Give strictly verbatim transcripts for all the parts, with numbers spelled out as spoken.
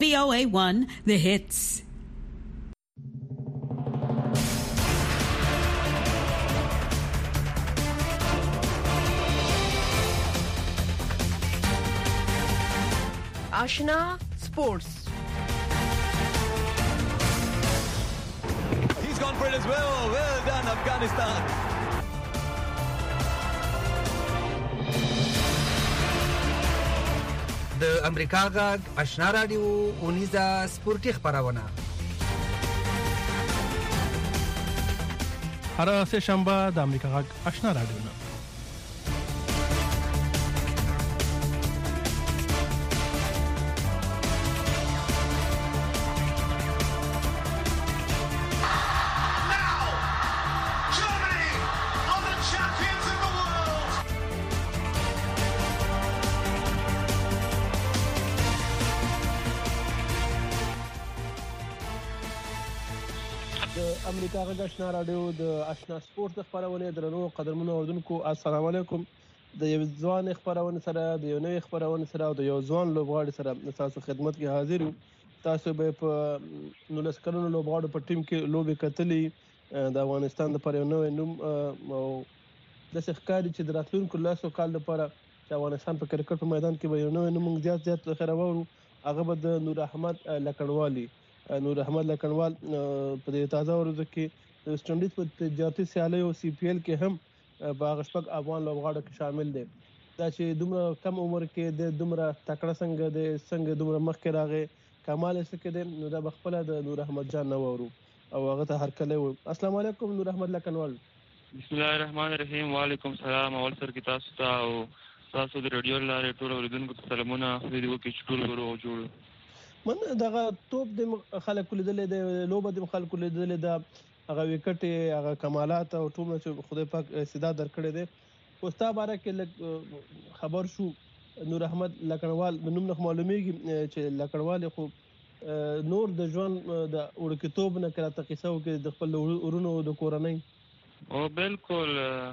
V O A one, The Hits. Ashna Sports. He's gone for it as well. Well done, Afghanistan. د امریکا غږ آشنا رادیو اونیزه سپورتي خبرونه هر سه شنبه د امریکا غږ آشنا رادیو نه امریکا غږ آشنا رادیو د آشنا سپورت خبرونه درنو قدرمنو اوردونکو السلام علیکم د یو ځوان خبرونه سره د یو نوې خبرونه سره او د یو ځوان لوبغاړي سره تاسو خدمت کې حاضر یو تاسو به په نولس کلونو لوبغاړو په ټیم کې لوبې کتلې د افغانستان لپاره یو نوې نوم او د ښکاری چې د راتلونکو لاسو کال لپاره د افغانستان په کرکټ په میدان کې به یو نوې نوم زیات زیات خبرونه هغه به د نور احمد لکنوالي نور احمد لکنوال په دې تازه ورځ کې د ویسټ انډیز په تجارتي سیالۍ او سی پی ایل کې هم په هغه شپږ افغان لوبغاړو کې شامل دي دا چې دومره کم عمر کې د دومره تکړه څنګه د څنګه دومره مخکې راغی کمال یې څه کې دی نو دا به خپله د نور احمد جان نه واورو او هغه ته هرکلی وایو السلام علیکم نور احمد لکنوال بسم الله الرحمن الرحیم وعلیکم السلام اول سر کې تاسو ته او تاسو د رادیو لارې ټول اوریدونکو ته سلامونه خدای دې وکړي چې ټول ورو او جوړ من دغه توپ د خلکو لیدلې د لوبه د خلکو لیدلې د هغه وکټ هغه کمالات او ټول چې خدای پاک استعداد درکړي دي اوستا باره کې خبر شو نور احمد لکنوال د نوم نه معلومیږي چې لکنوال خو نور د ژوند د ورکتوب نه کړه تقیسو کې د خپل ورونو د کورنۍ او بالکل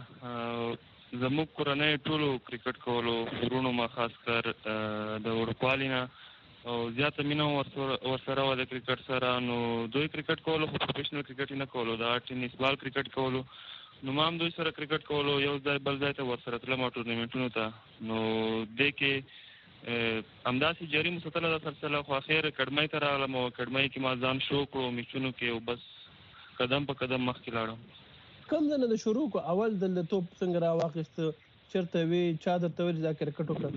زموږ کورنۍ ټولو کرکټ کولو ورونو ما خاص کر د ورکوالینا او زیاته مینه ورسره و د کرکټ سره نو دوی کرکټ کولو خو پروفیشنل کرکټ نه کولو دا ټینس بال کرکټ کولو نو ما هم دوی سره کرکټ کولو یو ځای بل ځای ته ورسره تلم ټورنمنټونو ته نو دې کې همداسې جاري مسلسله دا سلسله خو اخر کډمۍ ته راغلم او کډمۍ کې ما ځان شو کړو میچونو کې او بس قدم په قدم مخکې لاړم کوم ځای نه د شروع کو اول د توپ څنګه راواخیست چېرته وي چا درته ویل دا کرکټ وکړه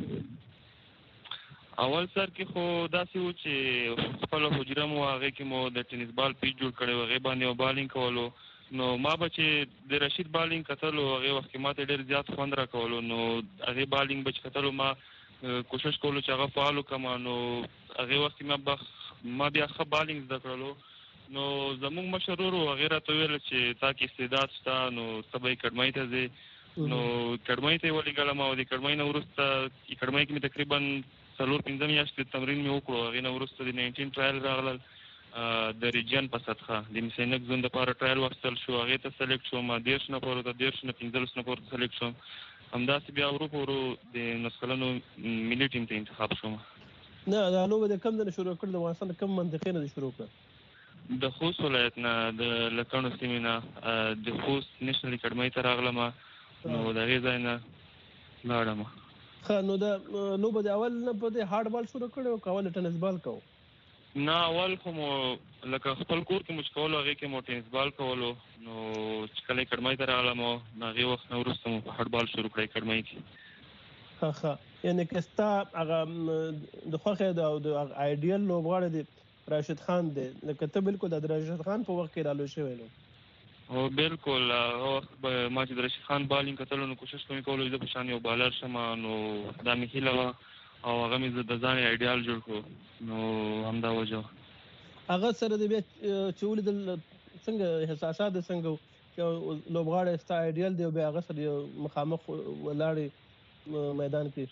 اول سر کې خو داسې و چې خپل حجره مو هغه کې مو د ټینس بال پیچ جوړ کړی و هغه باندې مو بالینګ کولو نو ما به چې د رشید بالینګ کتلو هغه وخت کې ماته ډېر زیات خوند راکولو نو هغه بالینګ به چې کتلو ما کوشش کولو چې هغه فعال وکړم نو هغه وخت کې ما ما بیا ښه بالینګ زده کړلو نو زموږ مشر ورو هغې راته ویل چې تا کې استعداد شته نو ته به یې کډمۍ ته ځې نو کډمۍ ته یې ولېږلم او د کډمۍ نه وروسته کډمۍ کې مې تقریبا څلور پنځه میاشتې تمرین مې وکړو هغې نه وروسته د ناینټین ټرایل راغلل د ریجن په سطحه د مسینک زون دپاره ټرایل واخیستل شو هغې ته سلیکټ شوم دېرش نفرو ته دېرش نه پنځلس نفرو ته سلیکټ شوم همداسې بیا ورو په ورو د نس کلنو ملي ټیم ته انتخاب شوم نه دا لوبه د کوم ځای نه شروع کړل د افغانستان د کوم منطقې نه شروع کړل د خوست ولایت نه د لکڼو سیمې نه د خوست نیشنل اکاډمۍ ته راغلم نو د هغې ځای نه لاړم ښه نو د لوبه د اول نه په دې هارډ بال شروع کړی او که اول ټینس بال کوو نه اول خو مو لکه خپل کور کې مو چې کولو هغې کې مو ټینس بال کولو نو چې کله اکاډمۍ ته راغلم نو هغې وخت نه وروسته مو په هارډ بال شروع کړی اکاډمۍ کې ښه ښه یعنې که ستا هغه د خوښې او د آیډیل لوبغاړی دی راشد خان دی لکه ته بالکل د راشد خان په وخت کې رالو شوی نو او بالکل هغه وخت به ما چې د رشید خان بالینګ کتلو نو کوشش کوم کولو زه په شان یو بالر شم نو دا مې هیله وه او هغه مې د ځان آیډیال جوړ کړو نو همدا وجه هغه سره د بیا چې ولیدل څنګه احساسات څنګه چې لوبغاړی ستا آیډیل دی او بیا هغه سره مخامخ ولاړې میدان کې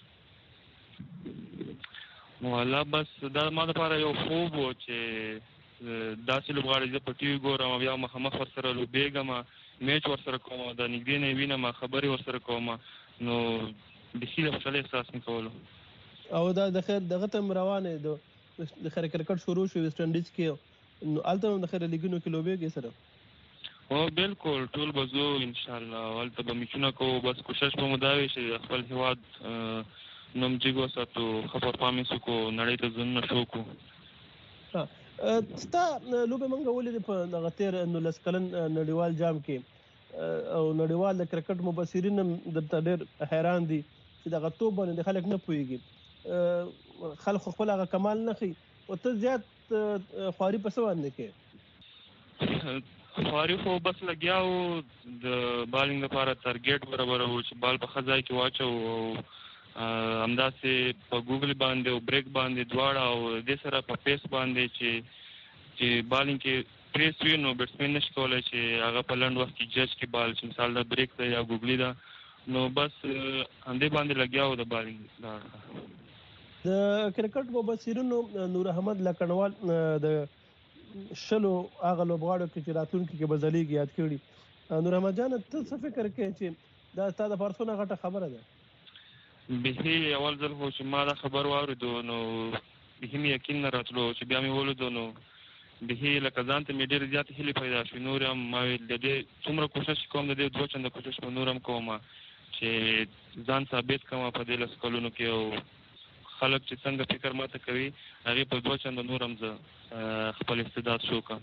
والله بس دا ما دپاره یو خوب و چې داسې لوبغاړي زه په ټي وي ګورم بیا مخامخ ورسره لوبېږم میچ ورسره کوم د نږدې نه یې وینم خبرې ورسره کوم نو بیخي د خوشحالۍ احساس مې کولو او دا د خیر دغه ته روانې د د خیر کرکټ شروع شو ویسټ انډیز کې، نو هلته هم د خیر لیګونو کې لوبېږي سره؟ او بالکل ټول به ځو انشاءالله، هلته به میچونه کوو. بس کوشش به مو دا وي چې خپل هېواد نوم جګ وساتو، ښه پرفارمنس وکړو، نړۍ ته ځانونه شو کړو. ستا لوبې موږ ولیدې په دغه تېر نولس کلن نړیوال جام کې، او نړیوال د کرکټ مبصرین هم درته ډېر حیران دي چې دغه توپ باندې خلک نه پوهېږي، خلک خپل هغه کمال نه ښيي، او ته زیات خواري په څه باندې کوې؟ خواري خو بس لګیا وو د بالینګ لپاره تارګیټ برابرو چې بال په ښه ځای کې واچوو، او همداسې په ګوګل باندې او بریک باندې دواړه، او دې سره په پیس باندې چې چې بالینګ کې پریس وي نو بیټسمین نشي کولی چې هغه په لنډ وخت کې جج کړي بال، چې مثال دا بریک ده یا ګوګلي ده، نو بس همدې باندې لګیا وو د بالینګ دا. د کرکټ مبصرینو نور احمد لکنوال د شلو هغه لوبغاړو کې چې راتلونکي کې به ځلیږي یاد کړي. نور احمد جان ته څه فکر کوې چې دا ستا د پارسونه غټه خبره ده؟ بیخي اول ځل خو چې ما دا خبر واورېدو نو بیخي مې یقین نه راتلو، چې بیا مې ولیدو نو بیخي لکه ځان ته مې ډېرې زیاتې هیلې پیدا شوې. نور هم ما ویل د دې څومره کوشش کوم، د دې دوه چنده کوشش به نور هم کوم چې ځان ثابت کوم په دې لسو کلونو کې، او خلک چې څنګه فکر ماته کوي هغې په دوه چنده نور هم زه خپل استعداد شو کړم.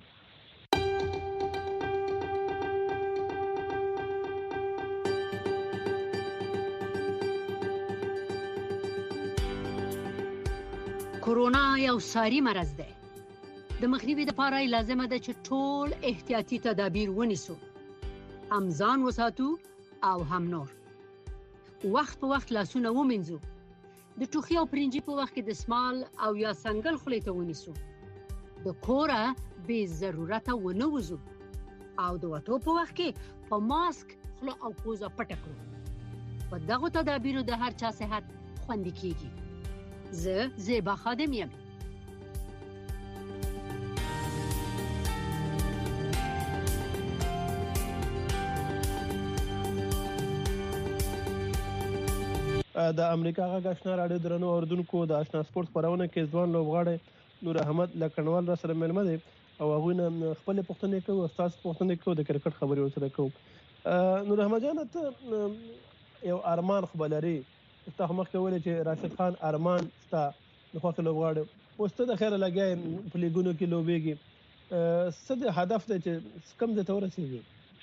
کورونا یو ساري مرض دی. د مخنیوي لپاره لازمه ده چې ټول احتیاطي تدابیر ونیسو، هم ځان وساتو او هم نور. وخت په وخت لاسونه ومینځو، د ټوخي او پرنجي په وخت کې دستمال او یا څنګل خولې ته ونیسو، د کوره بې ضرورته ونه وځو، او د وتو په وخت کې په ماسک خوله او پوزه پټه کړو. په دغو تدابیرو د هر چا صحت خوندي کیږي. زه زیبا خادم یم. د امریکا غږ آشنا راډیو درنو اوریدونکو، د آشنا سپورټ خپرونه کې ځوان لوبغاړی نور احمد لکنوال را سره مېلمه دی، او هغوی نه خپلې پوښتنې کوو او ستاسو پوښتنې کوو، د کرکټ خبرې ورسره کوو. نور احمد جانه ته یو ارمان خو به لرې، ستا خو مخکې ویلې چې راشد خان ارمان ستا د خوښې لوبغاړی، اوس ته د خیره لګیا یې په لیګونو کې لوبېږي، څه د هدف دی چې کوم ځای ته ورسېږي؟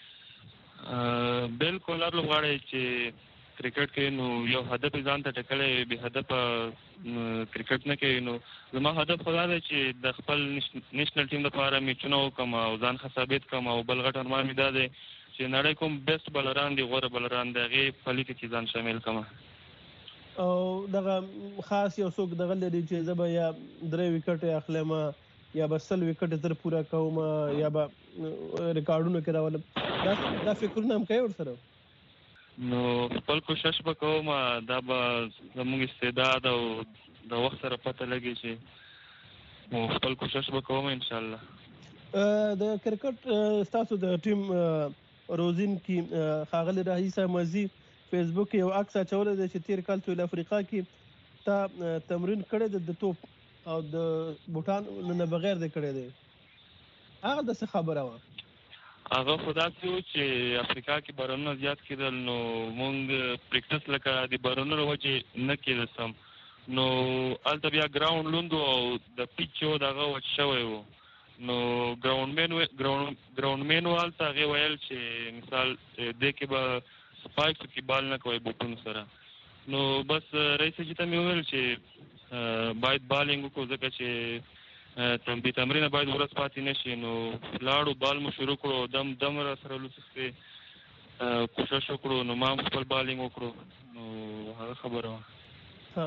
بالکل هر لوبغاړی چې کرکټ کوي نو یو هدف یې ځان ته ټاکلی، بې هدفه کرکټ نه کوي. نو زما هدف خو دا دی چې د خپل نیشنل ټیم لپاره میچونه وکړم او ځان ښه ثابت کړم، او بل غټ ارمان مې دا دی چې نړۍ کوم بیسټ بالران دي، غوره بالران د هغې په لیګ کې ځان شامل کړم. او دغه خاص یو څوک دغه لري چې زه به یا درې وکټې اخلم یا به سل وکټې زر پوره کوم یا به ریکارډونه کې راولم، دا فکرونه هم کوې ورسره؟ نو خپل کوشش به کوم، دا به زموږ استعداد او د وخت سره پته لګي چې خپل کوشش به کوم انشاءالله. د کرکټ ستاسو د ټیم روزین کې ښاغلي راهیسه مزي فیسبوک کې یو عکس اچولی دی چې تیر کال سویل افریقا کې تا تمرین کړی دی د توپ او د بوټان نه بغیر دی کړی دی، هغه د څه خبره وه؟ هغه خو داسې و چې افریقا کې بارانونه زیات کېدل، نو مونږ پریکټس لکه د بارانونو له وجې نه کېده سم، نو هلته بیا ګراونډ لوند و او د پیچ چې و د هغه وچ شوی و، نو ګراونډ مین ګراونډ مین و هلته هغې ویل چې مثال دې کې به سپایکسو کې بال نه کوئ بوټونو سره. نو بس رئیس جي ته مې وویل چې باید بالینګ وکړو ځکه چې بې تمرینه باید ورځ پاتې نه شي. نو لاړو بال مو شروع کړو، دم دم را سره لوڅښتې کوشش وکړو، نو ما هم خپل بالینګ وکړو، نو هغه خبره وه.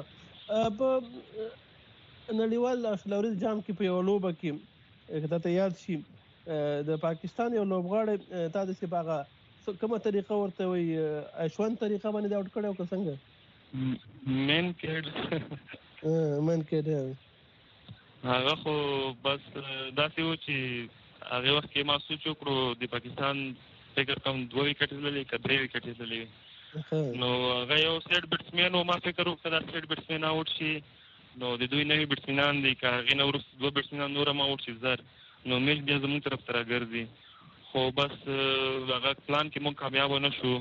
په نړیوال اشلوريز جام کې په یوه لوبه کې که تاته یاد شي د پاکستان یو لوبغاړی تا داسې په هغه کومه طریقه ورته وایي اشوند طریقه باندې دې آوټ کړی او که څنګه؟ مین کیډ مین کیډ هغه خو بس داسې و چې هغې وخت کې ما سوچ وکړو د پاکستان فکر کوم دوه وکټې تللې که درې وکټې تللې، نو هغه یو سیټ بیټسمین و، ما فکر وکړه دا سیټ بیټسمین آوټ شي، نو د دوی نوي بیټسمینان دي که هغې نه وروسته دوه بیټسمینان نور هم اوټ شي زر نو میچ بیا زموږ طرف ته راګرځي خو بس هغه پلان کې موږ کامیابه نه شو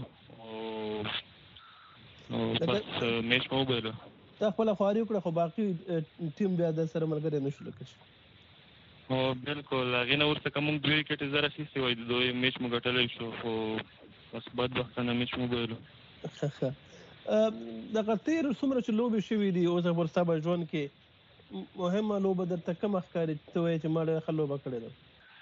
نو بس میچ مو وبایلو تا خپله خواري وکړه خو باقي ټیم بیا د سره ملګری نه شو لکه شي هو بالکل هغې نه وروسته که موږ دوې وکټې زر اخیستې وای د دوی میچ مو ګټلی شو خو بس بدبختانه میچ مو وبایلو دغه تېر څومره چې لوبې شوي دي اوس پر ستا په ژوند کې مهمه لوبه درته کومه ښکاري ته وایې چې ما ډېره ښه لوبه کړې ده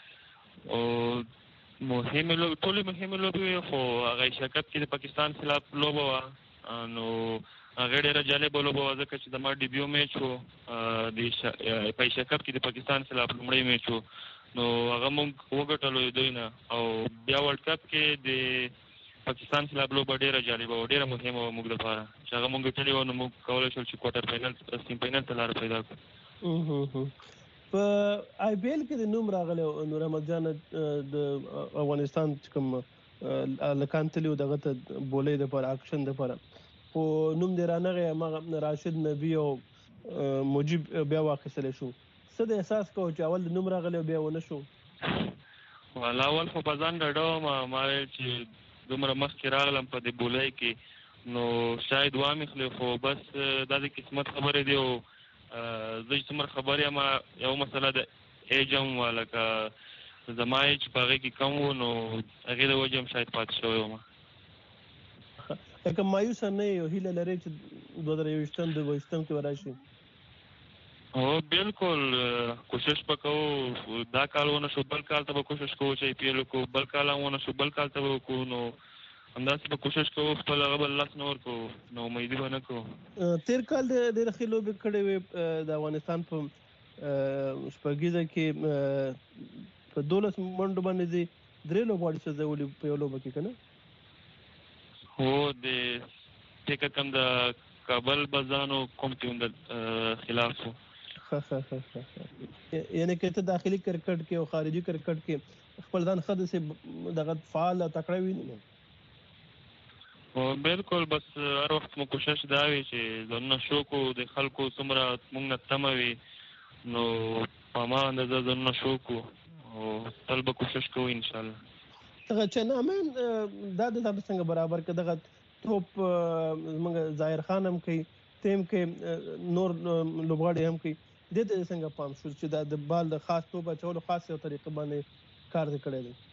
مهمې لوبې ټولې مهمې لوبې وې خو هغه ایشیا کپ کې د پاکستان خلاف لوبه وه نو هغې ډېره جالبه لوبه وه ځکه چې زما ډیبیو میچ و د په ایشیا کپ کې د پاکستان خلاف لومړی میچ و نو هغه موږ وګټلو د دوی نه او بیا ورلډ کپ کې د پاکستان خلاف لوبه ډېره جالبه وه ډېره مهمه وه موږ لپاره چې هغه موږ ګټلې وه نو موږ کولی شول چې کوارټر فاینل سیم فاینل ته لاره پیدا کړو په آی پی ایل کې د نوم راغلی نور احمد جان د افغانستان چې کوم هلکان تللي وو دغه ته بولۍ دپاره اکشن دپاره خو نوم دې رانغی هماغه راشد نبي او مجیب بیا واخیستلی شو څه د احساس کوو چې اول د نوم راغلی او بیا ونه شو والا اول خو په ځان ډډه وم ما ویل چې دومره مخکې راغلم په دې بولۍ کې نو شاید وامیخلې خو بس دا د قسمت خبرې دی او زه چې څومره خبر یم یو مسله د ایج هم وه لکه زما ایج په هغې کې کم و نو هغې د وجې هم شاید پاتې شوی وم لکه مایوسه نه یې هیله لرئ چې دوه زره یوویشتم دوهویشتم کې به راشي هو بالکل کوشش به کوو دا کال ونه شو بل کال ته به کوشش کوو چې آی پي ایل وکړو بل کال هم ونه شو بل کال ته به وکړو نو همداسې به کوشش کوو خپل هغه به لاس نه ورکوو نو امیدي به نه کوو تېر کال ډېرې ښې لوبې کړې وې د افغانستان په شپږیزه کې په دولس منډو باندې دې درې لوبغاړي سوځولي په یو لوبه کې که نه هو د فکر کوم د کابل بزانو کوم ټیم د خلاف و یعنې که ته داخلي کرکټ کې او خارجي کرکټ کې خپل ځان ښه داسې دغه فعال او تکړه وینې بالکل بس هر وخت مو کوشش دا وي چې ځانونه شو کړو د خلکو څومره موږ نه تمه وي نو په هماغه اندازه ځانونه شو کړو او تل به کوشش کوو انشاءالله دغه چینامین دا د تا څنګه برابر که دغه توپ زموږ ظاهر خان هم کوي تیم کوي نور لوبغاړي هم کوي دې ته څنګه پام شو چې دا د بال د خاص توپ اچولو خاص یو طریقه باندې کار دې کړی دی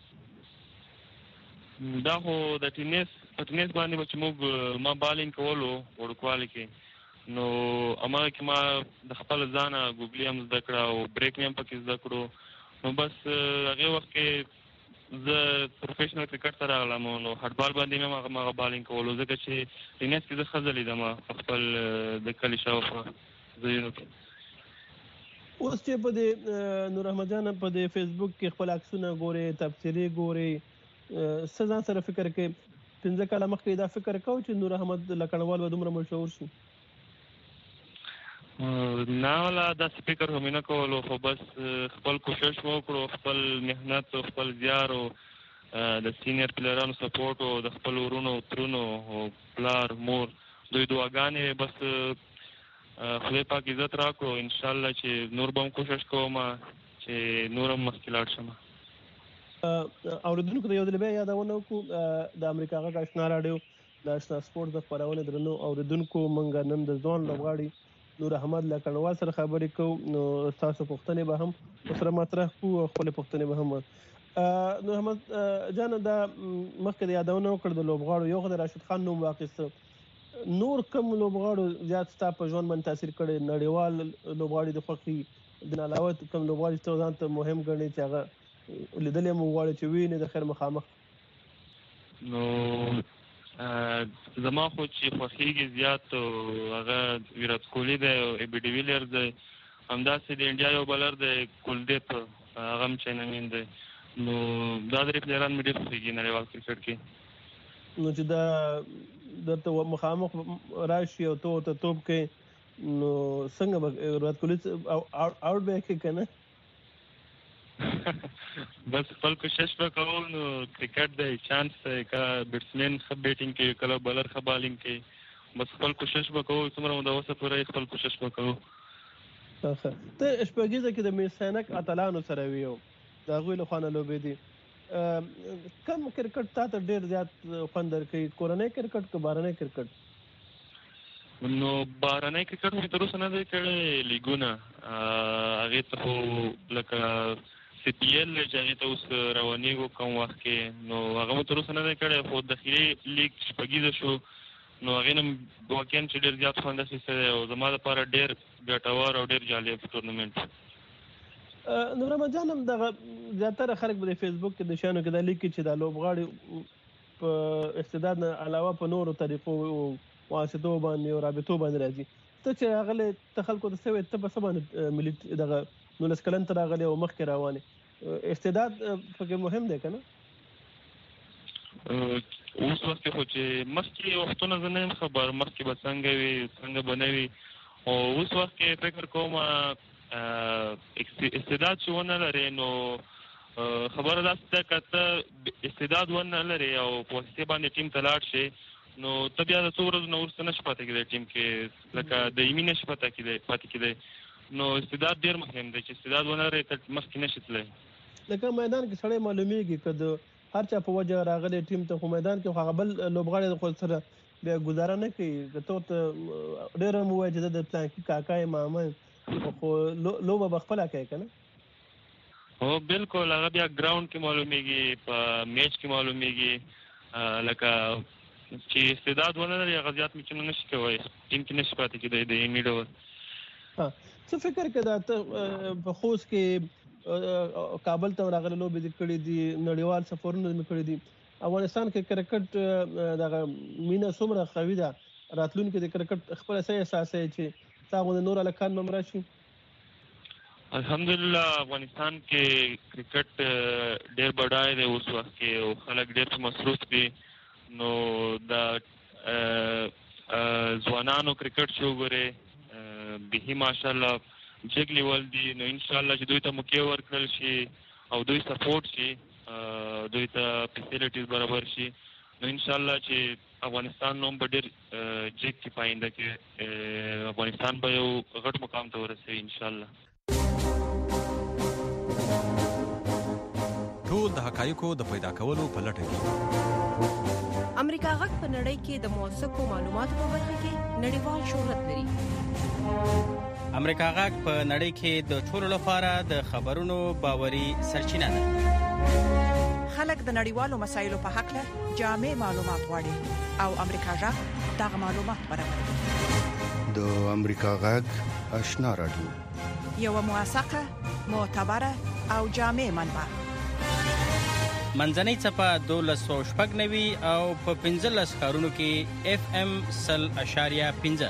دا خو د ټینس په ټینس باندې به چې موږ ما بالینګ کولو وړوکوالي کې نو هماغه کې ما د خپل ځانه ګوګلي هم زده کړه او بریک مې هم پکې زده کړو نو بس هغې وخت کې زه پروفیشنل کرکټ ته راغلم نو هټبال باندې مې هماغه بالینګ کولو ځکه چې ټینس کې زه ښه ځلېدم په خپل د کلي شاوخوا ځایونو کې اوس چې په دې نور احمد جان په دې فیسبوک کې خپل عکسونه ګورې تبصرې ګورې څه ځان سره فکر کوې پنځه کاله مخکې دا فکر کوو چې نور احمد لکڼوال به دومره مشهور شي نه والا داسې فکر هم نه کولو خو بس خپل کوشش مو وکړو خپل محنت او خپل زیار او د سینیر پلیرانو سپورټ او د خپل ورونو ترونو او پلار مور دوی دعاګانې بس خدای پاک عزت راکړو انشاءالله چې نور به هم کوشش کوم چې نور هم مخکې لاړ شم اورېدونکو ته یو ځل بیا یادونه وکړو د امریکا غږ اشنا راډیو د اشنا سپورټ د خپرونې درنو اورېدونکو موږ نن د ځوان لوبغاړي نور احمد لکڼوال سره خبرې کوو نو ستاسو پوښتنې به هم ورسره مطرح کړو او خپلې پوښتنې به هم نور احمد جان دا مخکې د یادونه وکړه د لوبغاړو یو خو د راشد خان نوم واخیسته نور کوم لوبغاړو زیات ستا په ژوند باندې تاثیر کړی نړیوال لوبغاړي د خوښي د نه علاوه کوم لوبغاړي چې ته ځان ته مهم ګڼې چې هغه لیدلی مو غواړي چې وینې د خیر مخامخ نو زما خو چې خوښېږي زیات هغه ویرات کوهلي دی او ای بي ډیویلیر دی همداسې د انډیا یو بالر دی کلدیپ هغه هم چینامین دی نو دا درې پلیران مې ډېر خوښېږي نړیوال کرکټ کې نو چې دا درته مخامخ راشي او ته ورته توپ کوې نو څنګه به ویرات کوهلي آوټ به یې کړې که نه بس خپل کوشش به کوو نو کرکټ دی چانس دی کله بیټسمین ښه بیټینګ کوي کله بالر ښه بالینګ کوي بس خپل کوشش به کوو څومره مو د وسه پوره خپل کوشش به کوو ته شپږیزه کې د میسانک اتلانو سره ویو د هغوی له خوا نه لوبېدې. کم کرکټ تا ته ډېر زیات خوند درکوي، کورنی کرکټ که بهرنی کرکټ؟ نو بهرنی کرکټ مې تر اوسه نه دی کړی لیګونه، هغې ته خو لکه سی پی ایل چې هغې ته اوس روانېږو کم وخت کې، نو هغه مو تر اوسه نه دی کړی، خو داخلي لیګ شپږیزه شو نو هغې نه واقعا چې ډېر زیات خوند اخیستی دی او زما دپاره ډېر ګټور او ډېر جالب ټورنمنټ. نو رحمت جان هم دغه زیاتره خلک به د فیسبوک کې د شیانو کې دا لیکي چې دا لوبغاړي په استعداد نه علاوه په نورو طریقو واسطو باندې او رابطو باندې راځي. ته چې راغلی ته خلکو ته څه وایې، ته په څه باندې ملي دغه نولس کلن ته راغلی او مخکې روانې، استعداد پکې مهم دی که نه؟ اوس وخت کې خو چې مخکې وختونه زه نه یم خبر مخکې به څنګه وي څنګه به نه وي، او اوس وخت کې فکر کوم استعداد چې ونه لرې نو خبره داسې ده که ته استعداد ونه لرې او په واسطې باندې ټیم ته لاړ شې نو ته بیا د څو ورځو نه وروسته نشي پاتې کېدی ټیم کې، لکه دایمي نشي پاتې کېدی. نو استعداد ډېر مهم دی چې استعداد ونه لرې ته مخکې نشي تللی. لکه میدان کې سړی معلومیږي که د هر چا په وجه راغلی ټیم ته، خو میدان کې هغه بل لوبغاړی د خپل سره بیا ګزاره نه کوي، که ته ورته ډېر هم ووایې چې زه د پلانکي کاکا یم ماما یم، خو لوبه به خپله کوي که نه؟ هو بالکل، هغه بیا ګراونډ کې معلومیږي، په میچ کې معلومیږي. لکه چې استعداد ونه لري هغه زیات میچونه نشي کوی، ټیم کې نشي پاتې کېدی د ایمي ډول. څه فکر کې دا ته په خوست کې کابل ته راغلي لوبې دې کړې دي، نړیوال سفرونه مې کړي دي، افغانستان کې کرکټ دغه مینه څومره قوي ده، راتلونکي د کرکټ خپله څه احساس دی چې تا غوندې نور هلکان به هم راشي؟ الحمدلله افغانستان کې کرکټ ډېر بډای دی اوس وخت کې او خلک ډېر په مصروف دي، نو د ځوانانو کرکټ چې وګورې بهي ماشاءالله جګ لیول دي، نو انشاءالله چې دوی ته موقع ورکړل شي او دوی سپورټ شي، دوی ته فیسیلیټیز برابر شي، نو انشاءالله چې افغانستان نوم به ډېر جګ کې پاینده کې افغانستان به یو غټ مقام ته ورسوي انشاءالله. ټول د حقایقو د پیدا کولو په لټه کې امریکا غږ په نړۍ کې د موثقو معلوماتو په برخه کې نړیوال شهرت لري. امریکا غږ په نړۍ کې د ټولو لپاره د خبرونو باوري سرچینه ده. خلک د نړیوالو مسایلو په حق له جامع معلومات غواړي او امریکا غږ دغه معلومات برابروي. د امریکا غږ آشنا رادیو، یو موثقه، معتبره او جامع منبع. منځنۍ څپه دولس سوه شپږ نوي او په پنځلس ښارونو کې اف ام سل اشاریه پنځه.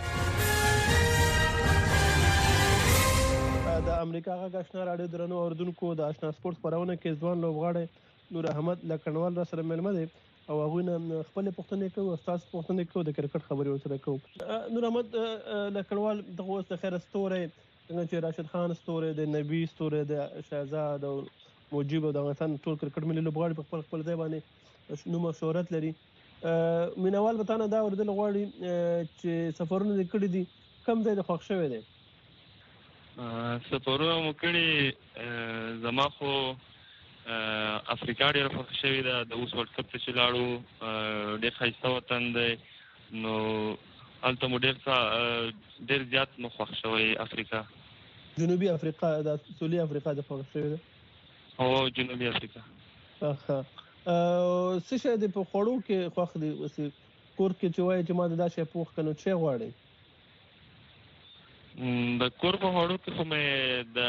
د امریکا غږ آشنا راډیو درنو اوریدونکو، د آشنا سپورټ خپرونه کې ځوان لوبغاړی نور احمد لکنوال را سره مېلمه دی او هغوی نه خپلې پوښتنې کوو، ستاسو پوښتنې کوو، د کرکټ خبرې ورسره کوو. نور احمد لکنوال دغه اوس د خیره ستوری څنګه چې راشد خان ستوری دی، نبي ستوری دی، شهزاد او موجب او د افغانستان ټول کرکټ ملي لوبغاړي په خپل خپل ځای باندې نوم او شهرت لري. مینوال به تا نه دا اورېدل غواړي چې سفرونه دې کړي دي، کوم ځای دې خوښ شوی دی؟ سفرونه مو کړي، زما خو افریقا ډېره خوښه شوې ده، د اوس ورلډ کپ ته چې لاړو ډېر ښایسته وطن دی، نو هلته مو ډېر ډېر زیات مو خوښ شوی افریقا. جنوبي افریقا د سویلي افریقا د خوښ شوې ده؟ هو جنوبي افریقا. ښه، څه شی دې په خوړو کې خوښ دی؟ اوس کور کې چې وایي چې ما دا شی پوښ کړه، نو څه غواړئ؟ د کور په خوړو کې خو مې د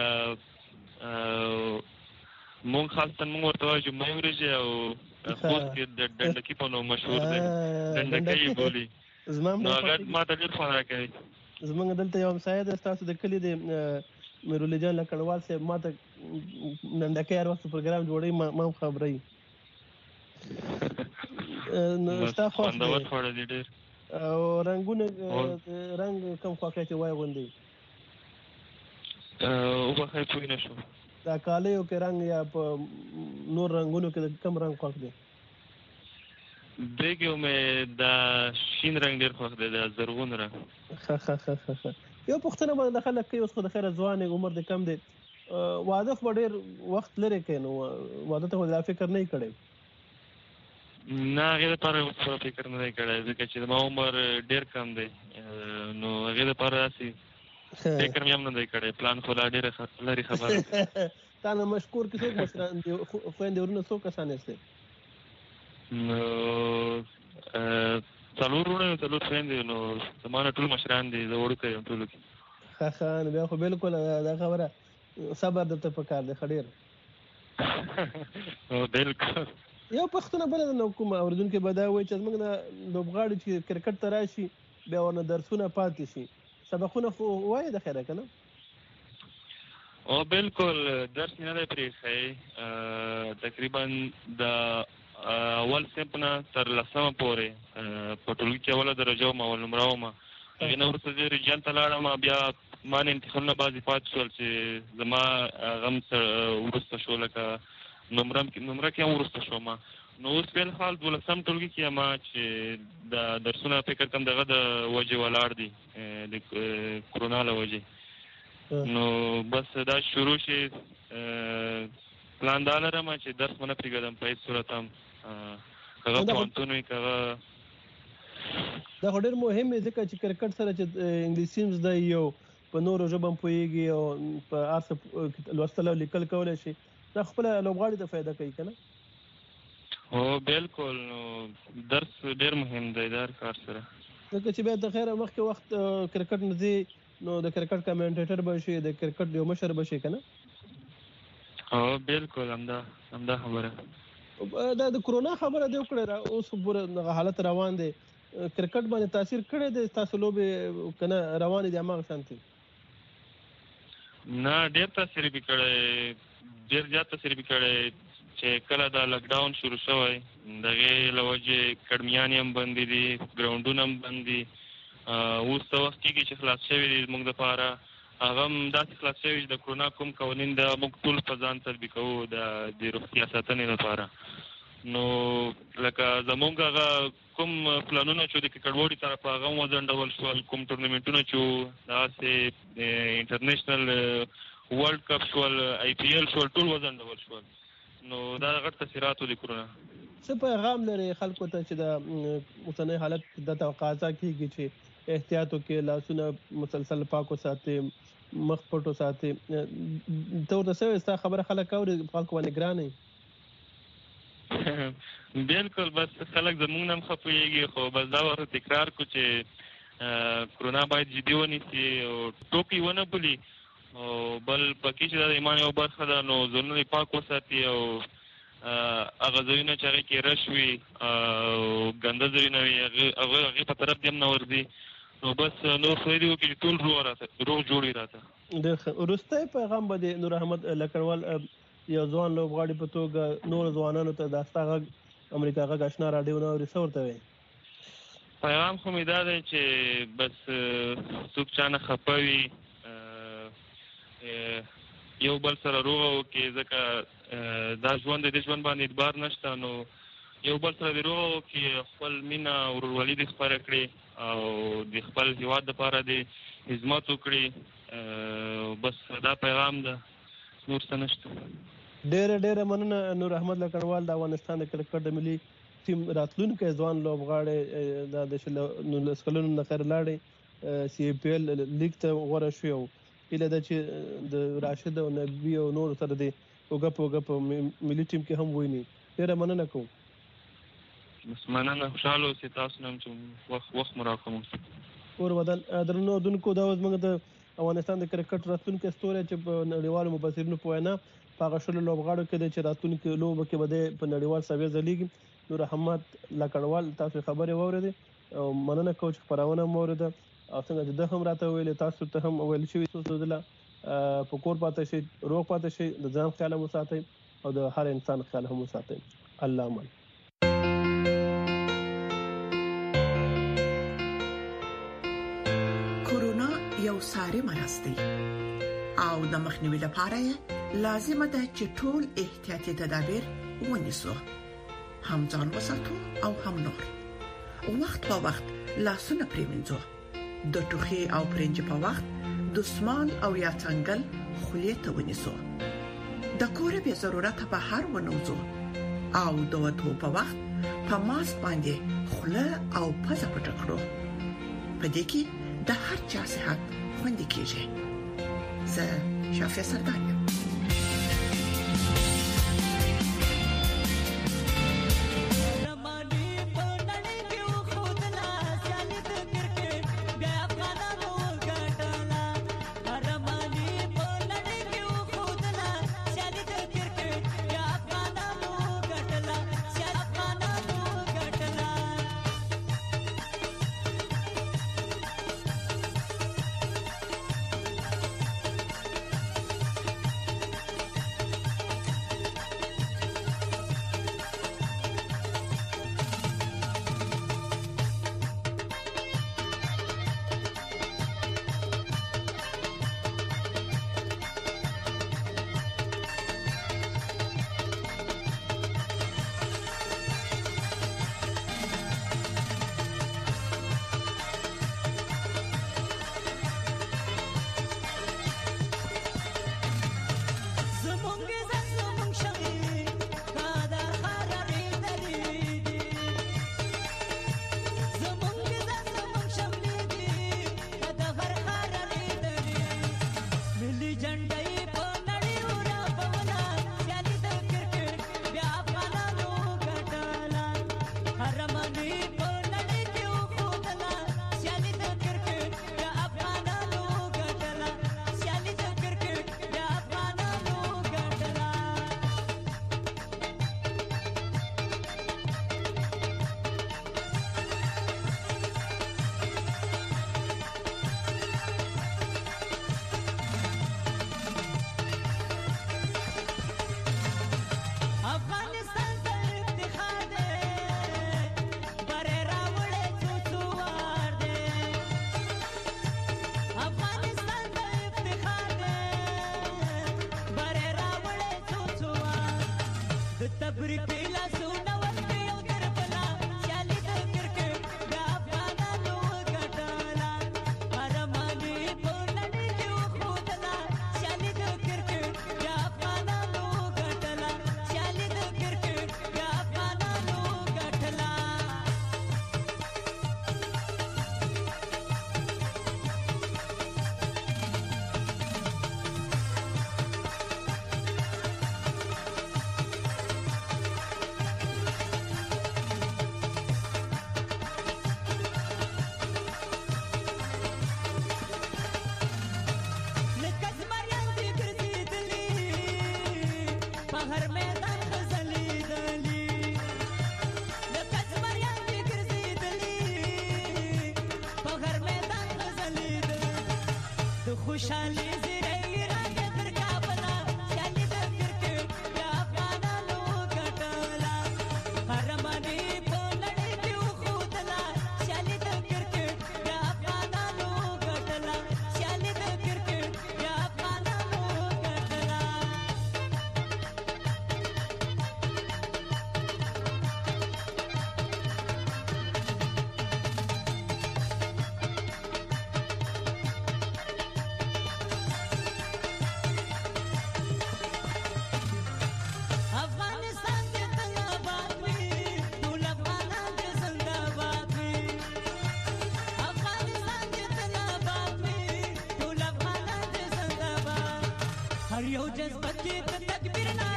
مونږ خاصتاً مونږ ورته وایو چې مۍ وریجې او خوست کې د ډنډکي په نوم مشهور دی، ډنډکی یې بولي، نو هغه ما ته ډېر خوند راکوي. زمونږ دلته یو همسایه دی ستاسو د کلي دی میرولي جان لکړوال صاحب، ما ته ډنډکی هر وخت پروګرام جوړوي، ما هم خبروي. ستا خوښ دی او رنګونه رنګ کم خوښه چې وایي غوندې وبخښئ پوه نه شوم، دا کالیو کې رنګ یا په نور رنګونو کې کم رنګ خوښ دی؟ دیګو مې د شین رنګ ډېر خوښ دی، د زرغون رنګ. ښه ښه ښه ښه یو پښتنه باندې خلک کوي اوس خو د خیره ځوان عمر د کم دی واده خو ډېر وخت لري کوي نو واده ته د فکر نه کړي نه هغه لپاره څه فکر نه کړی ځکه چې ما عمر ډېر کم دی نو هغه لپاره اسی فکر مې هم نه کړی پلان خو لا ډېر لري خبره تا نه مشکور کې څوک مشران دي خويندې ورنه څوک کسان دي نو څلور ورونه څلور خويندې نو زمانه ټول مشران دي زه وړوکی یم ټولو کې ښه ښه نو بیا خو بالکل دا خبره صبر درته پکار دی ښه ډېر بالکل یو پښتنه بل نه کوم اوریدونکو به دا وایي چې موږ نه لوبغاړي چې کرکټ ته راشي بیا ورنه درسونه پاتې شي سبقونه خو وایي د خیره کنه او بالکل درس نه دی پرېښی تقریبا د اول صنف نه تر لسمه پورې په ټولګي کې اوله درجه وم اول نمره وم هغې نه وروسته زه ریجن ته لاړم بیا ما نه امتحانونه بعضې پاتې شول چې زما هغه هم وروسته شو لکه نمره نمره کې هم وروسته شوم نو اوس فلحال دولسم ټولګي کې یم چې د درسونه فکر کوم دغه د وجې ولاړ دي د کرونا له وجې نو بس دا شروع شي پلان دا لرم چې درس ونه پرېږدم په هېڅ صورت هم هغه پوهنتون وي که هغه دا خو ډېر مهم دی ځکه چې کرکټ سره چې انګلیسي هم زده یو په نورو ژبو هم پوهېږي او په هر څه لوستل او لیکل کولی شي دا خپله لوبغاړي ته فایده کوي که نه هو بالکل نو درس ډېر مهم دی د هر کار سره ځکه چې بیا د خیره مخکې وخت کرکټ نه ځي نو د کرکټ کمنټیټر به شي د کرکټ یو مشر به شي که نه هو بالکل همدا همدا خبره دا د کرونا خبره دی وکړې اوس پورې دغه حالت روان دی کرکټ باندې تاثیر کړی دی ستاسو لوبې که نه روانې دي هماغه شانتې نه ډېر تاثیر یې کړی ډېر زیات تاثیر یې کړی چې کله دا لاکډاون شروع شوی د هغې له وجې کډمیانې هم بندې دي ګراونډونه هم بند دي اوس څه وخت کېږي چې خلاص شوي دي زموږ دپاره هغه هم داسې خلاص شوي چې د کرونا کوم قوانین د موږ ټول په ځان تطبیق کوو د د روغتیا ساتنې لپاره نو لکه زموږ هغه کوم پلانونه چې د کرکټ طرفه هغه هم وځنډول شول کوم ټورنمنټونه چې داسې انټرنیشنل ورلډ کپ شول آی پی ایل شول ټول وځنډول شول نو دا غټ تاثیرات د کرونا څه پیغام لري خلکو ته چې د اوسنۍ حالت د تقاضا کېږي چې احتیاط وکړي لاسونه مسلسل پاک وساتي مخ پټ وساتي ته ورته څه وایې ستا خبره خلک اوري خلکو باندې ګران وي بالکل بس خلک زموږ نه هم ښه پوهېږي خو بس دا ورته تکرار کړو چې کرونا باید جدي ونیسي او ټوکې ونه بولي او بل پکې چې دا د ایمان یوه برخه ده نو ځانونه یې پاک وساتي او هغه ځایونه چې هغې کې رش وي او ګنده ځایونه وي هغه هغې په طرف دې هم نه ورځي نو بس نور خدای دې وکړي چې ټول روغ راته روغ جوړ وي راته ډېر ښه وروستی پیغام به د نور احمد لکړوال یو ځوان لوبغاړي په توګه نورو ځوانانو ته دا ستا غږ امریکا غږ اشنا راډیو نه اوري څه ورته وایي پیغام خو مې دا دی چې بس څوک چا نه خفه وي یو بل سره روغه وکړي ځکه دا ژوند دی دې ژوند باندې اعتبار نشته نو یو بل سره دې روغه وکړي خپل مینه ورورولي دې خپره کړي او د خپل هېواد دپاره دې خدمت وکړي بس دا پیغام ده نور څه نشته ډېره ډېره مننه نور احمد لکړوال د افغانستان د کرکټ د ملي ټیم راتلونکی ځوان لوبغاړی دا د نولس کلونو نه خیر لاړې سی ای پی ایل لیګ ته غوره شوی او هیله ده چې د راشد او نبي او نورو سره د اوږه په اوږه په ملي ټیم کې هم وویني ډېره مننه کوم بس مننه خوشحاله اوسئ تاسو نه هم چې وخت وخت مو راکوم اور ودان درنو اورېدونکو دا اوس موږ د افغانستان د کرکټ راتلونکی ستوری چې په نړیوالو مبصرینو په وینا په هغه شلو لوبغاړو کې دی چې راتلونکي لوبه کې به دی په نړیوال سویه ځلیږي نور احمد لکړوال تاسو خبرې واورېدې او مننه کوم چې خپرونه مو واورېده او څنګه چې ده هم راته ویلې تاسو ته هم ویل شوي څه دله په کور پاتې شئ روغ پاتې شئ د ځان خیال هم وساتئ او د هر انسان خیال هم وساتئ الله امان کورونا یو ساري مرض دی او د مخنیوي لپاره لازم ده چې ټول احتیاطي تدابیر ونیسو هم ځان وساتو او هم نور وخت په وخت لاسونه پریمنځو د ټوخي او پرنج په وخت دسمال او یا څنګل خولې ته ونیسو. د کور به ضرورت په هر ونوزو او د وټو په وخت په ماسک باندې خوله او پزه پټ کړو. په دې کې د هر چا صحت خوندي کیږي. زه شافعي سردار یم. یو جذبه کې تکبیر نه